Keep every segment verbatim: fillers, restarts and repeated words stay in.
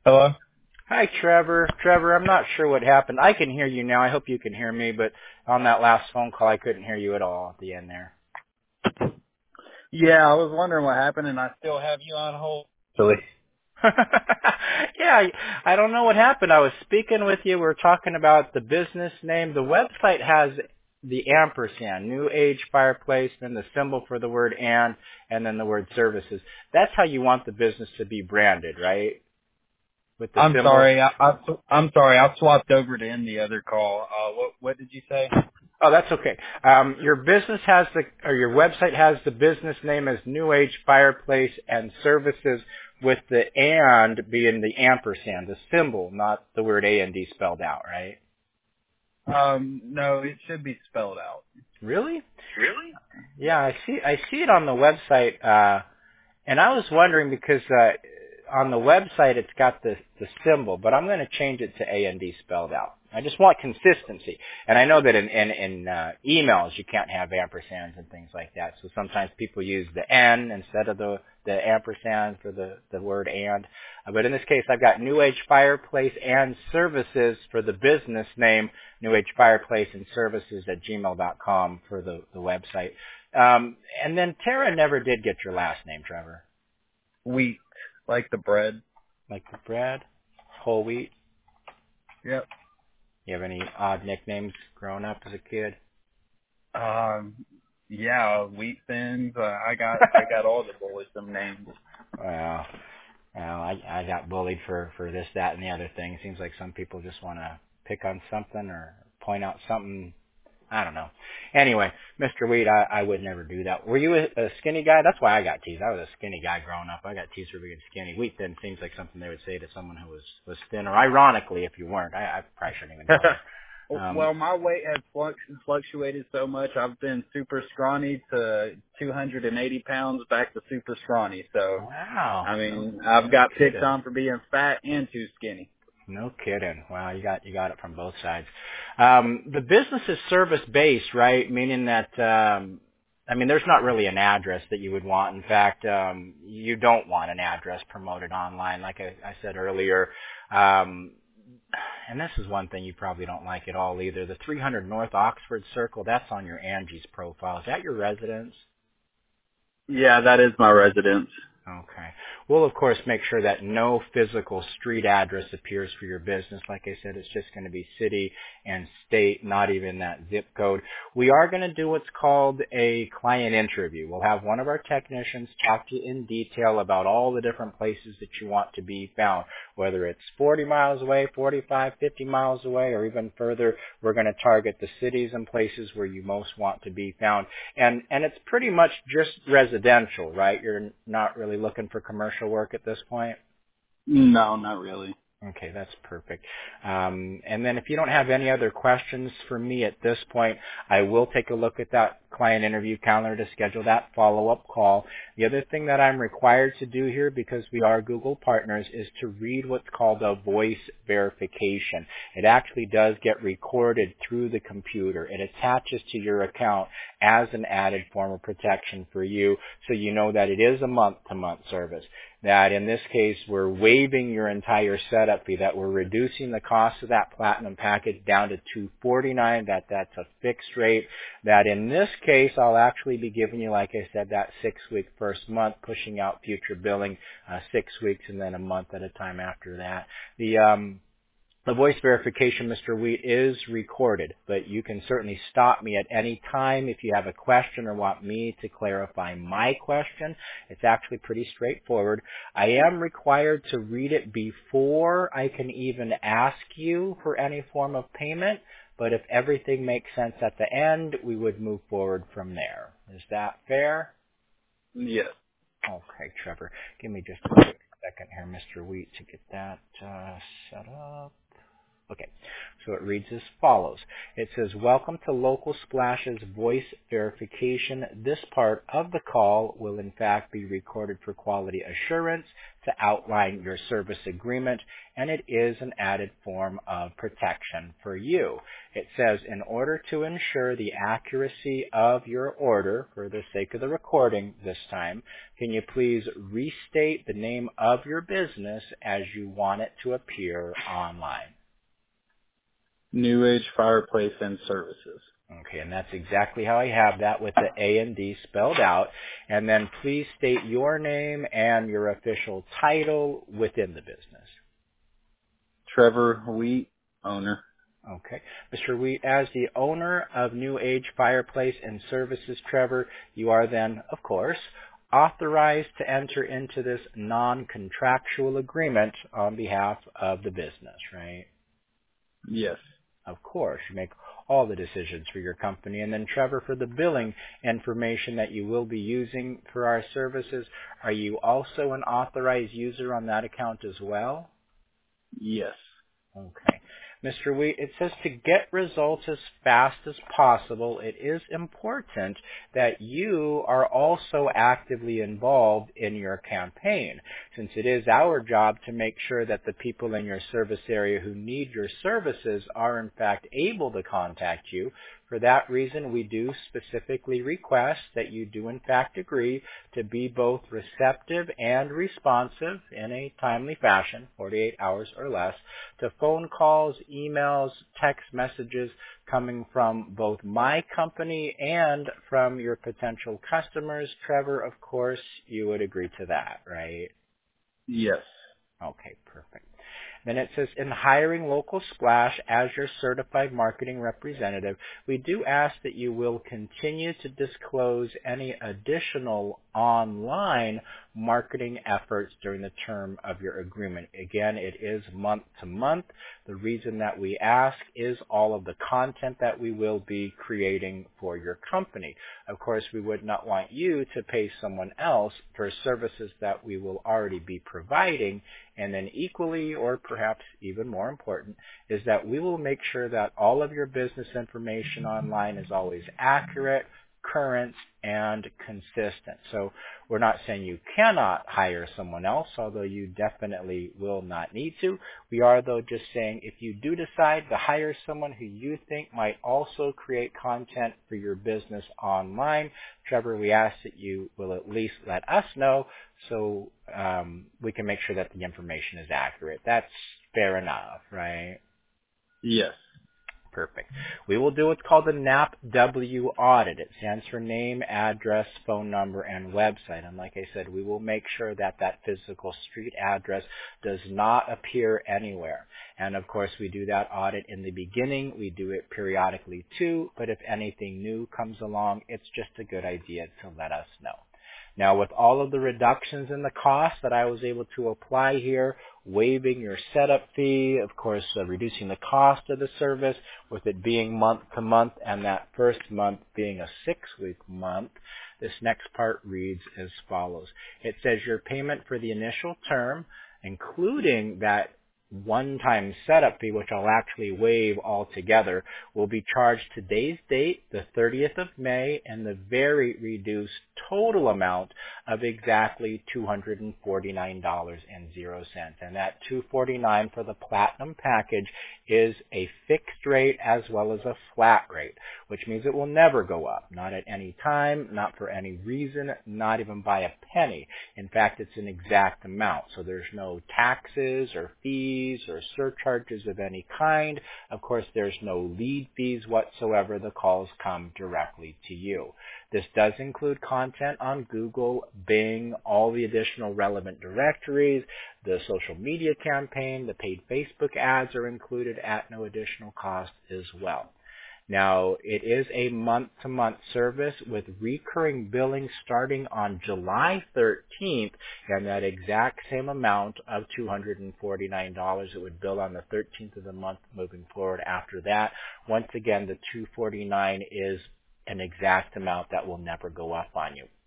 Hello? Hi, Trevor. Trevor, I'm not sure what happened. I can hear you now. I hope you can hear me, but on that last phone call, I couldn't hear you at all at the end there. Yeah, I was wondering what happened, and I still have you on hold. Silly. yeah, I, I don't know what happened. I was speaking with you. We were talking about the business name. The website has the ampersand, New Age Fireplace, then the symbol for the word and, and then the word services. That's how you want the business to be branded, right? With the I'm symbol. sorry. I, I, I'm sorry. I swapped over to end the other call. Uh, what, what did you say? Oh, that's okay. Um, your business has the, or your website has the business name as New Age Fireplace and Services, with the and being the ampersand, the symbol, not the word A and D spelled out, right? Um, no, it should be spelled out. Really? Really? Yeah, I see. I see it on the website, uh, and I was wondering because uh, on the website it's got the the symbol, but I'm going to change it to A and D spelled out. I just want consistency, and I know that in in, in uh, emails you can't have ampersands and things like that. So sometimes people use the N instead of the the ampersand for the the word and. Uh, but in this case, I've got New Age Fireplace and Services for the business name, New Age Fireplace and Services at gmail dot com for the the website. Um, and then Tara never did get your last name, Trevor. Wheat, like the bread. Like the bread, whole wheat. Yep. You have any odd nicknames growing up as a kid? Um, yeah, wheat thins. Uh, I got, I got all the bullism names. Well, well, I I got bullied for for this, that, and the other thing. It seems like some people just want to pick on something or point out something. I don't know. Anyway, Mister Wheat, I, I would never do that. Were you a, a skinny guy? That's why I got teased. I was a skinny guy growing up. I got teased for being skinny. Wheat thin seems like something they would say to someone who was was thin, or ironically, if you weren't. I, I probably shouldn't even tell you. Um, Well, my weight has flux- fluctuated so much. I've been super scrawny to two hundred eighty pounds back to super scrawny. So, wow. I No, mean, I've no got picked kidding. on for being fat and too skinny. No kidding. Wow, you got you got it from both sides. Um, the business is service based, right? Meaning that um, I mean, there's not really an address that you would want. In fact, um, you don't want an address promoted online, like I, I said earlier. Um, and this is one thing you probably don't like at all either. The three hundred North Oxford Circle, that's on your Angie's profile. Is that your residence? Yeah, that is my residence. Okay. We'll, of course, make sure that no physical street address appears for your business. Like I said, it's just going to be city and state, not even that zip code. We are going to do what's called a client interview. We'll have one of our technicians talk to you in detail about all the different places that you want to be found, whether it's forty miles away, forty-five, fifty miles away, or even further. We're going to target the cities and places where you most want to be found. And, and it's pretty much just residential, right? You're not really looking for commercial work at this point? No, not really. Okay, that's perfect. Um, and then if you don't have any other questions for me at this point, I will take a look at that client interview calendar to schedule that follow-up call. The other thing that I'm required to do here, because we are Google partners, is to read what's called a voice verification. It actually does get recorded through the computer. It attaches to your account as an added form of protection for you, so you know that it is a month-to-month service. That in this case, we're waiving your entire setup fee, that we're reducing the cost of that platinum package down to two hundred forty-nine dollars, that that's a fixed rate, that in this case, I'll actually be giving you, like I said, that six-week first month, pushing out future billing, uh, six weeks and then a month at a time after that. The, um, The voice verification, Mister Wheat, is recorded, but you can certainly stop me at any time if you have a question or want me to clarify my question. It's actually pretty straightforward. I am required to read it before I can even ask you for any form of payment, but if everything makes sense at the end, we would move forward from there. Is that fair? Yes. Okay, Trevor. Give me just a quick second here, Mister Wheat, to get that uh, set up. Okay, so it reads as follows. It says, welcome to Local Splash's voice verification. This part of the call will in fact be recorded for quality assurance to outline your service agreement, and it is an added form of protection for you. It says, in order to ensure the accuracy of your order, for the sake of the recording this time, can you please restate the name of your business as you want it to appear online? New Age Fireplace and Services. Okay, and that's exactly how I have that with the A and D spelled out. And then please state your name and your official title within the business. Trevor Wheat, owner. Okay. Mister Wheat, as the owner of New Age Fireplace and Services, Trevor, you are then, of course, authorized to enter into this non-contractual agreement on behalf of the business, right? Yes. Of course, you make all the decisions for your company. And then, Trevor, for the billing information that you will be using for our services, are you also an authorized user on that account as well? Yes. Okay. Mister Wheat, it says to get results as fast as possible, it is important that you are also actively involved in your campaign, since it is our job to make sure that the people in your service area who need your services are in fact able to contact you. For that reason, we do specifically request that you do in fact agree to be both receptive and responsive in a timely fashion, forty-eight hours or less, to phone calls, emails, text messages coming from both my company and from your potential customers. Trevor, of course, you would agree to that, right? Yes. Okay, perfect. Then it says, in hiring Local Splash as your certified marketing representative, we do ask that you will continue to disclose any additional online marketing efforts during the term of your agreement. Again, it is month to month. The reason that we ask is all of the content that we will be creating for your company. Of course, we would not want you to pay someone else for services that we will already be providing. And then equally, or perhaps even more important, is that we will make sure that all of your business information online is always accurate, current, and consistent. So we're not saying you cannot hire someone else, although you definitely will not need to. We are, though, just saying if you do decide to hire someone who you think might also create content for your business online, Trevor, we ask that you will at least let us know so um, we can make sure that the information is accurate. That's fair enough, right? Yes. Perfect. We will do what's called the N A P W audit. It stands for name, address, phone number, and website. And like I said, we will make sure that that physical street address does not appear anywhere. And of course, we do that audit in the beginning. We do it periodically too. But if anything new comes along, it's just a good idea to let us know. Now, with all of the reductions in the cost that I was able to apply here, waiving your setup fee, of course, uh, reducing the cost of the service, with it being month to month and that first month being a six-week month, this next part reads as follows. It says your payment for the initial term, including that one-time setup fee, which I'll actually waive altogether, will be charged today's date, the thirtieth of May, and the very reduced total amount of exactly two hundred forty-nine dollars and zero cents. And that two hundred forty-nine dollars for the Platinum package is a fixed rate as well as a flat rate, which means it will never go up, not at any time, not for any reason, not even by a penny. In fact, it's an exact amount, so there's no taxes or fees or surcharges of any kind. Of course, there's no lead fees whatsoever. The calls come directly to you. This does include content on Google, Bing, all the additional relevant directories, the social media campaign, the paid Facebook ads are included at no additional cost as well. Now, it is a month-to-month service with recurring billing starting on July thirteenth, and that exact same amount of two hundred forty-nine dollars it would bill on the thirteenth of the month moving forward after that. Once again, the two hundred forty-nine dollars is an exact amount that will never go up on you.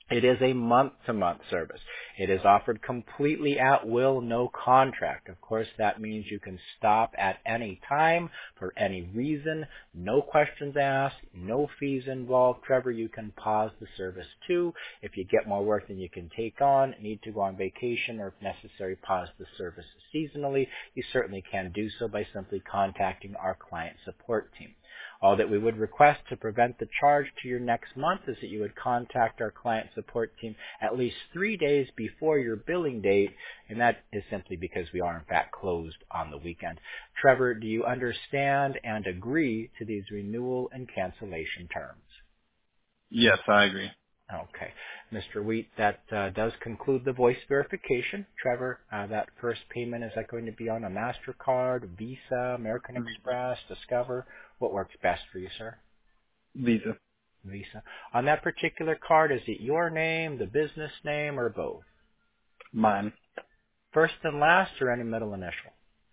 It is a month-to-month service. It is offered completely at will, no contract. Of course, that means you can stop at any time for any reason, no questions asked, no fees involved. Trevor, you can pause the service too. If you get more work than you can take on, need to go on vacation, or if necessary, pause the service seasonally, you certainly can do so by simply contacting our client support team. All that we would request to prevent the charge to your next month is that you would contact our client support team at least three days before your billing date, and that is simply because we are in fact closed on the weekend. Trevor, do you understand and agree to these renewal and cancellation terms? Yes, I agree. Okay. Mister Wheat, that uh, does conclude the voice verification. Trevor, uh, that first payment, is that going to be on a MasterCard, Visa, American Express, Discover? What works best for you, sir? Visa. Visa. On that particular card, is it your name, the business name, or both? Mine. First and last, or any middle initial?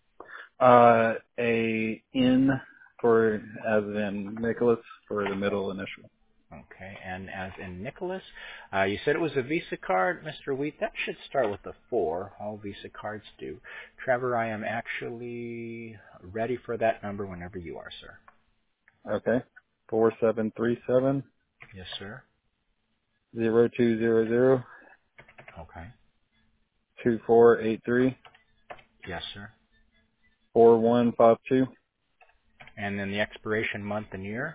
Uh, a N for, as in Nicholas, for the middle initial. Okay, and as in Nicholas, uh, you said it was a Visa card, Mister Wheat. That should start with a four. All Visa cards do. Trevor, I am actually ready for that number whenever you are, sir. Okay. Four seven three seven Yes, sir. zero two zero zero Okay. two four eight three Yes, sir. four one five two. And then the expiration month and year?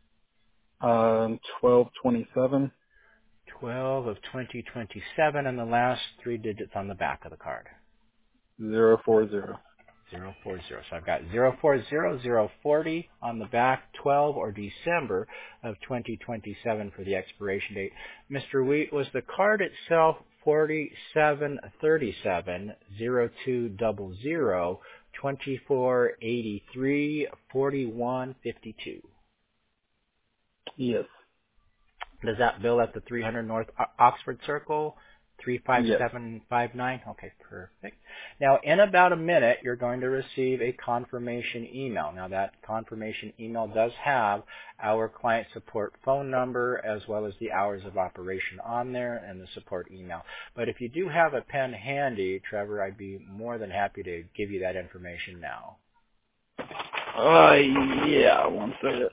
Um, twelve twenty seven. twelve of twenty twenty-seven, and the last three digits on the back of the card. Zero four zero. zero four zero. So I've got zero four zero zero forty on the back, twelve or December of twenty twenty-seven for the expiration date. Mister Wheat, was the card itself forty-seven thirty-seven zero two zero zero twenty-four eighty-three forty-one fifty-two? Yes. Does that bill at the three hundred North O- Oxford Circle, three five seven five nine? Yes. Okay, perfect. Now, in about a minute, you're going to receive a confirmation email. Now, that confirmation email does have our client support phone number as well as the hours of operation on there and the support email. But if you do have a pen handy, Trevor, I'd be more than happy to give you that information now. Uh, yeah, one second.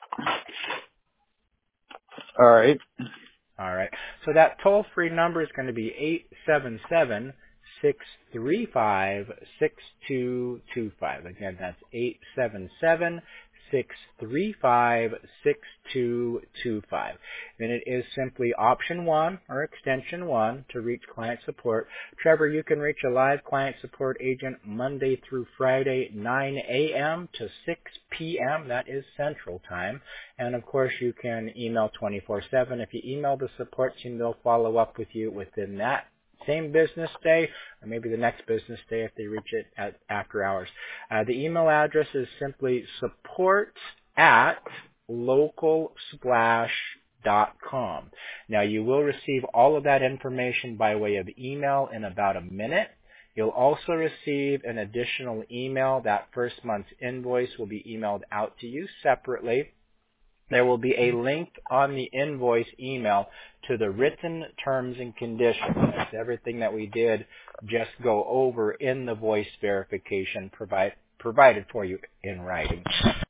All right. All right. So that toll-free number is going to be eight seven seven, six three five, six two two five. Again, that's eight seven seven, six three five, six two two five. Then it is simply option one or extension one to reach client support. Trevor, you can reach a live client support agent Monday through Friday, nine a.m. to six p.m. That is Central Time. And of course, you can email twenty-four seven. If you email the support team, they'll follow up with you within that same business day, or maybe the next business day if they reach it at after hours. Uh, the email address is simply support at local splash dot com. Now, you will receive all of that information by way of email in about a minute. You'll also receive an additional email. That first month's invoice will be emailed out to you separately. There will be a link on the invoice email to the written terms and conditions. That's everything that we did just go over in the voice verification provide, provided for you in writing.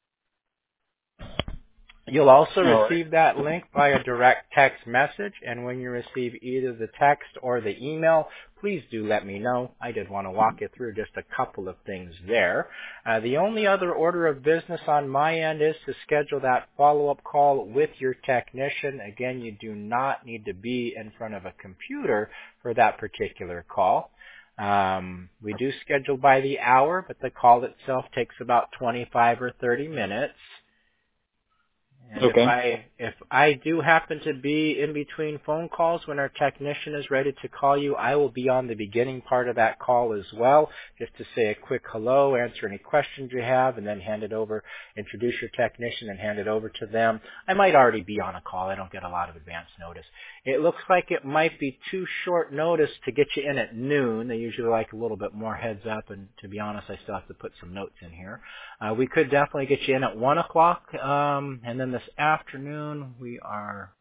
You'll also receive that link via direct text message, and when you receive either the text or the email, please do let me know. I did want to walk you through just a couple of things there. Uh, the only other order of business on my end is to schedule that follow-up call with your technician. Again, you do not need to be in front of a computer for that particular call. Um, we do schedule by the hour, but the call itself takes about twenty-five or thirty minutes. And Okay. if I if I do happen to be in between phone calls when our technician is ready to call you, I will be on the beginning part of that call as well, just to say a quick hello, answer any questions you have, and then hand it over, introduce your technician and hand it over to them. I might already be on a call. I don't get a lot of advance notice. It looks like it might be too short notice to get you in at noon. They usually like a little bit more heads up, and to be honest, I still have to put some notes in here. Uh, we could definitely get you in at one o'clock, um, and then this afternoon we are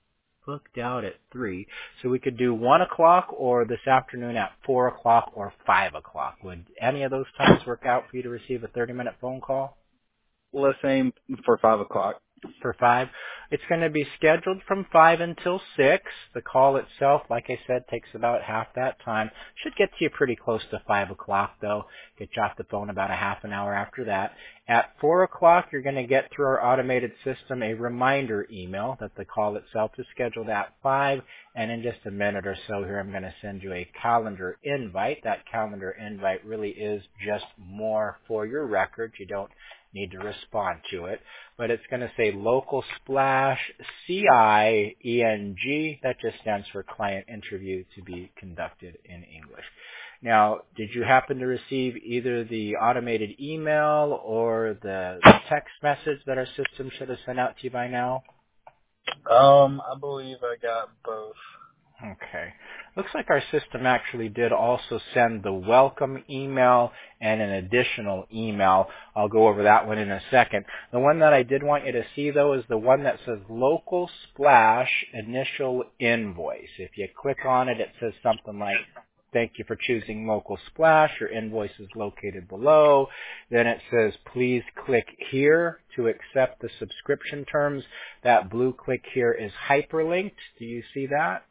booked out at three. So we could do one o'clock or this afternoon at four o'clock or five o'clock. Would any of those times work out for you to receive a thirty-minute phone call? Let's aim for five o'clock. For five. It's going to be scheduled from five until six. The call itself, like I said, takes about half that time. Should get to you pretty close to five o'clock, though. Get you off the phone about a half an hour after that. At four o'clock, you're going to get through our automated system a reminder email that the call itself is scheduled at five. And in just a minute or so here, I'm going to send you a calendar invite. That calendar invite really is just more for your record. You don't need to respond to it, but it's going to say Local Splash C I E N G. That just stands for client interview to be conducted in English. Now, did you happen to receive either the automated email or the text message that our system should have sent out to you by now? Um, I believe I got both. Okay. Looks like our system actually did also send the welcome email and an additional email. I'll go over that one in a second. The one that I did want you to see, though, is the one that says Local Splash Initial Invoice. If you click on it, it says something like, thank you for choosing Local Splash. Your invoice is located below. Then it says, please click here to accept the subscription terms. That blue click here is hyperlinked. Do you see that?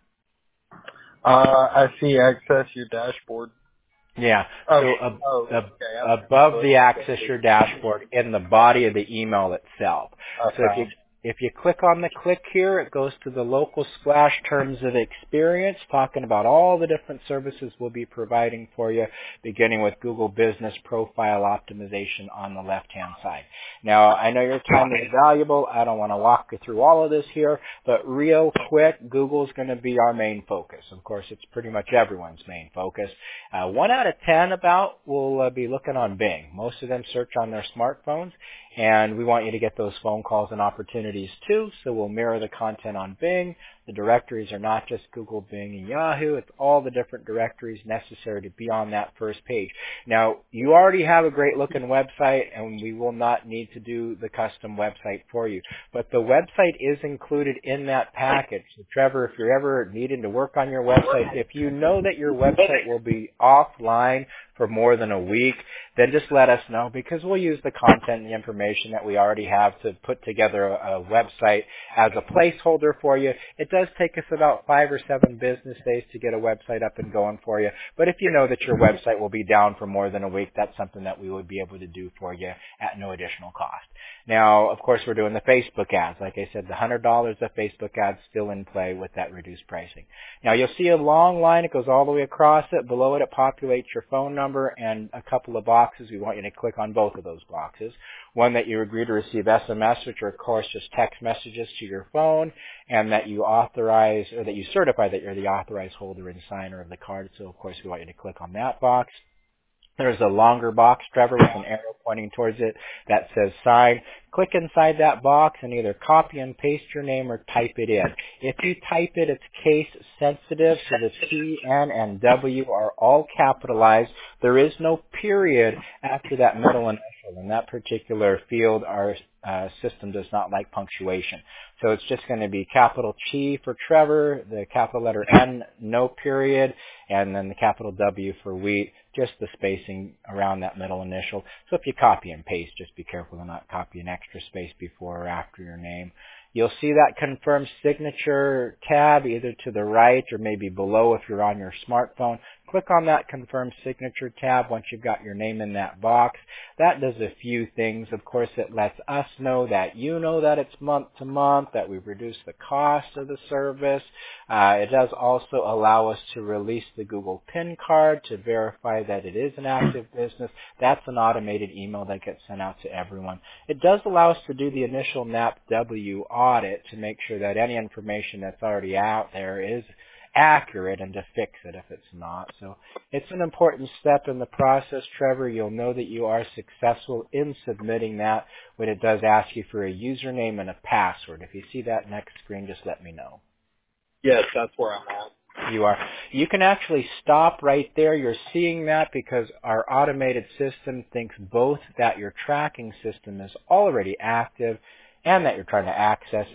Uh, I see access your dashboard. Yeah. Oh, so ab- oh, ab- okay. above the access your dashboard in the body of the email itself. I So if you found. If you click on the click here, it goes to the Local Splash Terms of Experience, talking about all the different services we'll be providing for you, beginning with Google Business Profile Optimization on the left-hand side. Now, I know your time is valuable. I don't want to walk you through all of this here, but real quick, Google's going to be our main focus. Of course, it's pretty much everyone's main focus. Uh, one out of ten about will uh, be looking on Bing. Most of them search on their smartphones. And we want you to get those phone calls and opportunities too, so we'll mirror the content on Bing. The directories are not just Google, Bing, and Yahoo. It's all the different directories necessary to be on that first page. Now, you already have a great looking website, and we will not need to do the custom website for you. But the website is included in that package. So, Trevor, if you're ever needing to work on your website, if you know that your website will be offline for more than a week, then just let us know, because we'll use the content and the information that we already have to put together a, a website as a placeholder for you. It does take us about five or seven business days to get a website up and going for you. But if you know that your website will be down for more than a week, that's something that we would be able to do for you at no additional cost. Now, of course, we're doing the Facebook ads. Like I said, the one hundred dollars of Facebook ads still in play with that reduced pricing. Now, you'll see a long line. It goes all the way across it. Below it, it populates your phone number and a couple of boxes. We want you to click on both of those boxes. One that you agree to receive S M S, which are, of course, just text messages to your phone, and that you authorize, or that you certify that you're the authorized holder and signer of the card. So, of course, we want you to click on that box. There's a longer box, Trevor, with an arrow pointing towards it that says sign. Click inside that box and either copy and paste your name or type it in. If you type it, it's case sensitive, so the T, N, and W are all capitalized. There is no period after that middle initial. In that particular field, our uh, system does not like punctuation. So it's just going to be capital T for Trevor, the capital letter N, no period, and then the capital W for wheat, just the spacing around that middle initial. So if you copy and paste, just be careful to not copy an extra space before or after your name. You'll see that confirm signature tab either to the right or maybe below if you're on your smartphone. Click on that confirm signature tab once you've got your name in that box. That does a few things. Of course, it lets us know that you know that it's month to month, that we've reduced the cost of the service. Uh, it does also allow us to release the Google PIN card to verify that it is an active business. That's an automated email that gets sent out to everyone. It does allow us to do the initial N A P W audit to make sure that any information that's already out there is accurate and to fix it if it's not. So it's an important step in the process, Trevor. You'll know that you are successful in submitting that when it does ask you for a username and a password. If you see that next screen, just let me know. Yes, that's where I'm at. You are. You can actually stop right there. You're seeing that because our automated system thinks both that your tracking system is already active and that you're trying to access it.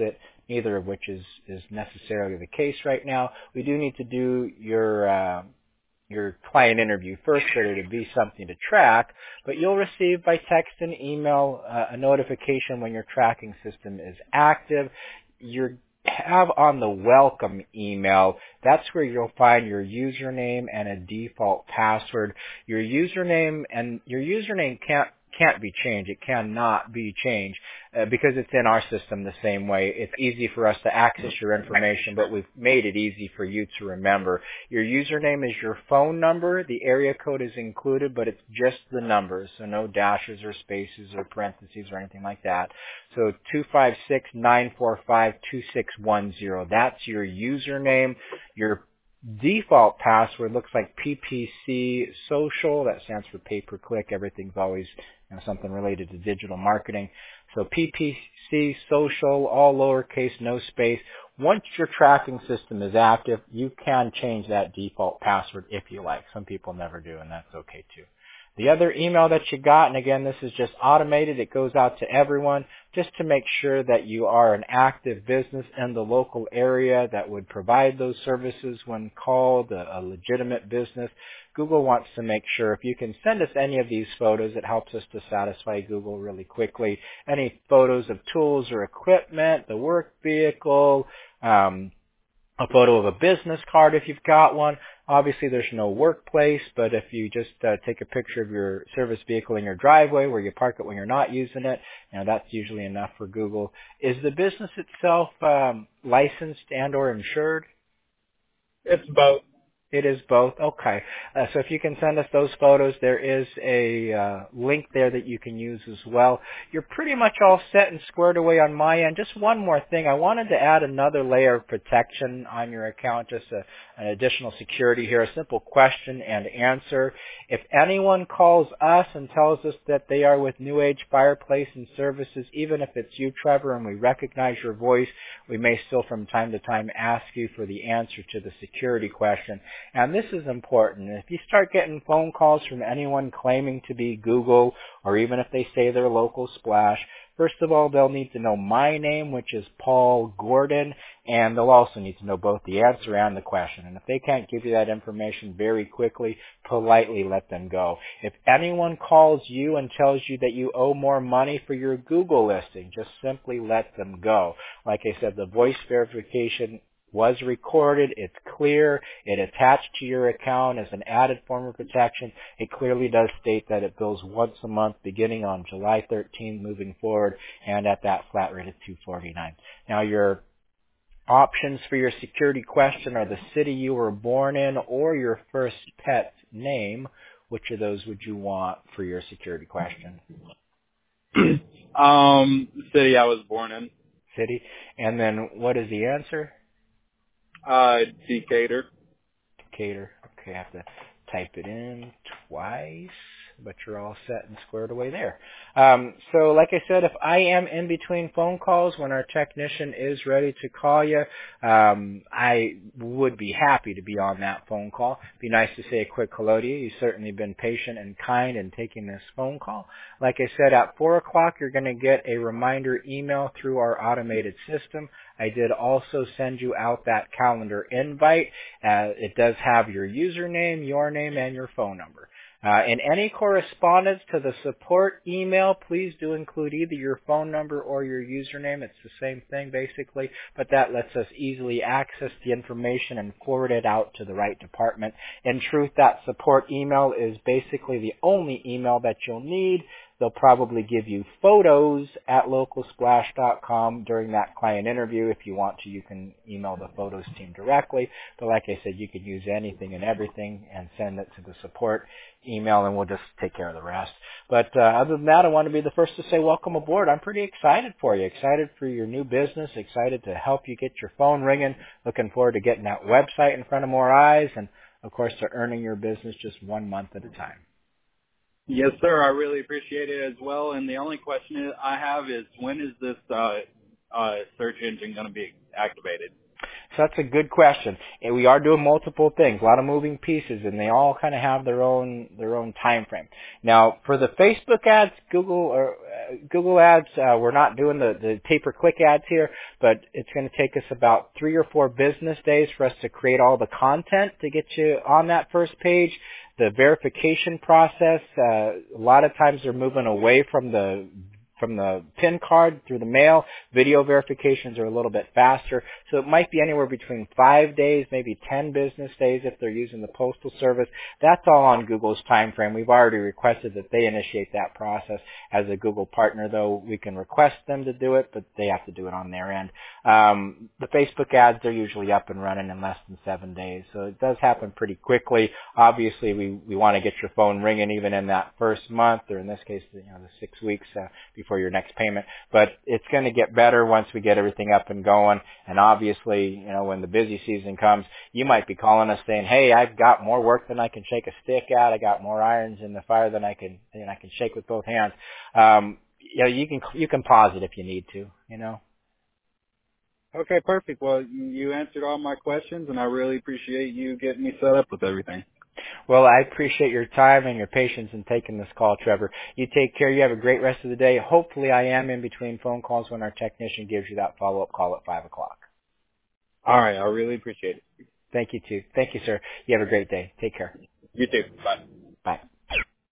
neither of which is, is necessarily the case right now. We do need to do your uh, your client interview first for there to be something to track, but you'll receive by text and email uh, a notification when your tracking system is active. You're have on the welcome email, that's where you'll find your username and a default password. Your username and your username can't can't be changed. It cannot be changed uh, because it's in our system the same way. It's easy for us to access your information, but we've made it easy for you to remember. Your username is your phone number. The area code is included, but it's just the numbers, so no dashes or spaces or parentheses or anything like that. So two five six, nine four five, two six one zero. That's your username. Your default password looks like P P C Social. That stands for pay-per-click. Everything's always you know, something related to digital marketing. So P P C Social, all lowercase, no space. Once your tracking system is active, you can change that default password if you like. Some people never do, and that's okay too. The other email that you got, and again, this is just automated. It goes out to everyone just to make sure that you are an active business in the local area that would provide those services when called, a, a legitimate business. Google wants to make sure if you can send us any of these photos, it helps us to satisfy Google really quickly. Any photos of tools or equipment, the work vehicle, um, a photo of a business card if you've got one. Obviously, there's no workplace, but if you just uh, take a picture of your service vehicle in your driveway where you park it when you're not using it, you know, that's usually enough for Google. Is the business itself um, licensed and or insured? It's both. It is both? Okay. Uh, so if you can send us those photos, there is a uh, link there that you can use as well. You're pretty much all set and squared away on my end. Just one more thing. I wanted to add another layer of protection on your account, just a, an additional security here, a simple question and answer. If anyone calls us and tells us that they are with New Age Fireplace and Services, even if it's you, Trevor, and we recognize your voice, we may still from time to time ask you for the answer to the security question. And this is important. If you start getting phone calls from anyone claiming to be Google, or even if they say they're local Splash, first of all, they'll need to know my name, which is Paul Gordon, and they'll also need to know both the answer and the question. And if they can't give you that information very quickly, politely let them go. If anyone calls you and tells you that you owe more money for your Google listing, just simply let them go. Like I said, the voice verification was recorded, it's clear, it attached to your account as an added form of protection. It clearly does state that it bills once a month beginning on July thirteenth moving forward and at that flat rate of two hundred forty-nine dollars. Now your options for your security question are the city you were born in or your first pet's name. Which of those would you want for your security question? um, the city I was born in. City. And then what is the answer? Uh, Decatur. Decatur. Okay, I have to type it in twice, but you're all set and squared away there. Um, so like I said, if I am in between phone calls when our technician is ready to call you, um, I would be happy to be on that phone call. It'd be nice to say a quick hello to you. You've certainly been patient and kind in taking this phone call. Like I said, at four o'clock, you're going to get a reminder email through our automated system. I did also send you out that calendar invite. Uh, it does have your username, your name, and your phone number. Uh, in any correspondence to the support email, please do include either your phone number or your username. It's the same thing, basically, but that lets us easily access the information and forward it out to the right department. In truth, that support email is basically the only email that you'll need. They'll probably give you photos at local splash dot com during that client interview. If you want to, you can email the photos team directly. But like I said, you can use anything and everything and send it to the support email, and we'll just take care of the rest. But uh, other than that, I want to be the first to say welcome aboard. I'm pretty excited for you, excited for your new business, excited to help you get your phone ringing, looking forward to getting that website in front of more eyes, and, of course, to earning your business just one month at a time. Yes, sir. I really appreciate it as well. And the only question I have is, when is this uh, uh, search engine going to be activated? So that's a good question. And we are doing multiple things, a lot of moving pieces, and they all kind of have their own their own time frame. Now, for the Facebook ads, Google or Google Ads, uh, we're not doing the, the pay-per-click ads here, but it's going to take us about three or four business days for us to create all the content to get you on that first page. The verification process, uh, a lot of times they're moving away from the from the PIN card through the mail. Video verifications are a little bit faster. So it might be anywhere between five days, maybe ten business days if they're using the Postal Service. That's all on Google's time frame. We've already requested that they initiate that process. As a Google partner, though, we can request them to do it, but they have to do it on their end. Um, the Facebook ads, they're usually up and running in less than seven days. So it does happen pretty quickly. Obviously, we, we want to get your phone ringing even in that first month, or in this case, you know, the six weeks uh, before for your next payment, but it's going to get better once we get everything up and going. And obviously, you know, when the busy season comes, you might be calling us saying, "Hey, I've got more work than I can shake a stick at. I got more irons in the fire than I can, than I can shake with both hands." Um, you know, you can you can pause it if you need to. You know. Okay, perfect. Well, you answered all my questions, and I really appreciate you getting me set up with everything. Well, I appreciate your time and your patience in taking this call, Trevor. You take care. You have a great rest of the day. Hopefully I am in between phone calls when our technician gives you that follow-up call at five o'clock. All right. I really appreciate it. Thank you, too. Thank you, sir. You have a great day. Take care. You too. Bye. Bye.